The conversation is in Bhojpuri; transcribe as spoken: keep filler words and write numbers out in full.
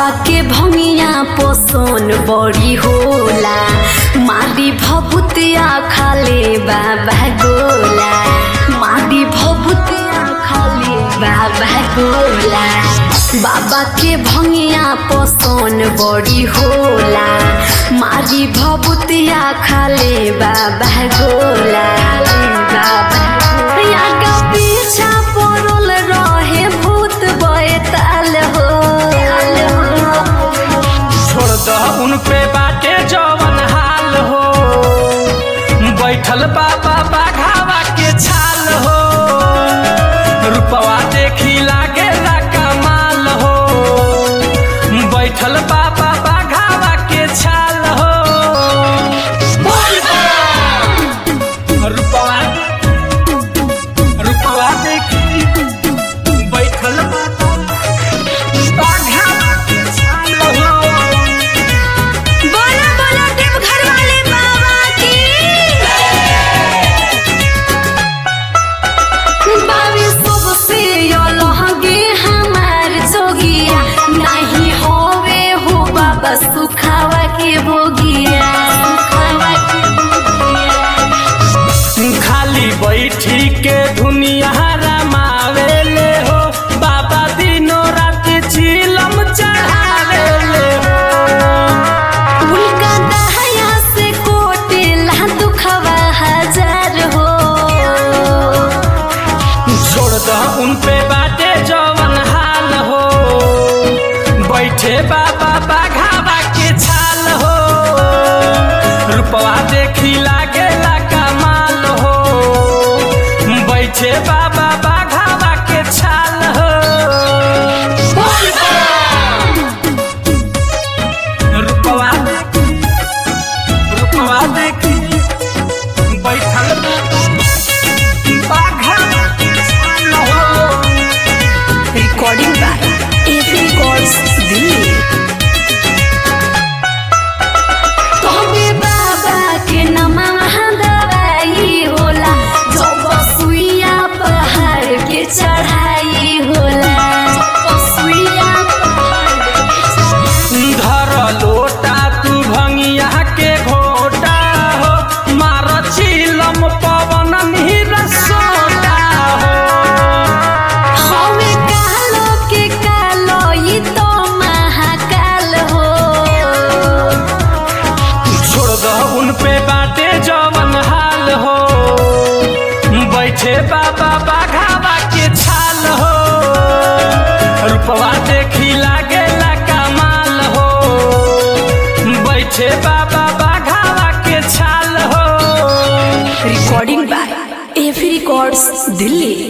बाबा के भंगिया पोषण बड़ी होला, मारी भभूतिया खाले बाबा गोला, मारी भभूतिया खाले बाबा गोला। बाबा के भंगिया पोषण बड़ी होला, मारी भभूतिया खाले बाबा गोला। बाबा पीछा पड़ल रहे भूत बैताल हो, छोड़ दह उन पे बाटे जवन हाल हो, बैठल बाबा बाघावा के छाल हो, रूपवा देखी लागेला कमाल हो, बैठल बाबा बाघावा के छाल हो, रूपवा रूपवा देखी बैठल बाबा बाघावा के छाल हो। बोलो बोलो देवघर वाले बाबा की। बाबे सबसे अलगे हमार जोगिया, नहीं होवे हो बाबा सुखावा के भोगिया, सुखावा के भोगिया। खाली बैठी के दुनिया रमावेले हो, बाबा दिनों रात चिलम चढ़ावेले हो, उनका दया से कोटेला दुखवा हजार हो। छोड़ दह उन पे बाटे जवन हाल हो, बैठे बाबा बाघावा के छाल हो, रूपवा देखी लागेला कमाल हो, बैठे बाबा बाघावा के छाल हो, रूपवा देखी रूपवा देखी बैठल बाघावा के छाल हो। Recording by Afi records Delhi. तोबे बाबा के नमः दवाई होला, जब सुइया पहाड़ के चढ़ाई होला, जब सुइया पहाड़ के चढ़ाई। धर लोटा तू भंगिया के घोटा हो, मार चिलम पवन नीर सोटा हो, हवे कालो के कालो ई तो महाकाल हो। छोड़ दह उन पे बाटे जवन हाल हो, बैठे बाबा बाघावा के छाल हो, रूपवा देखी लागेला कमाल हो, बैठे बाबा बाघावा के छाल हो। Recording by Afi records Delhi.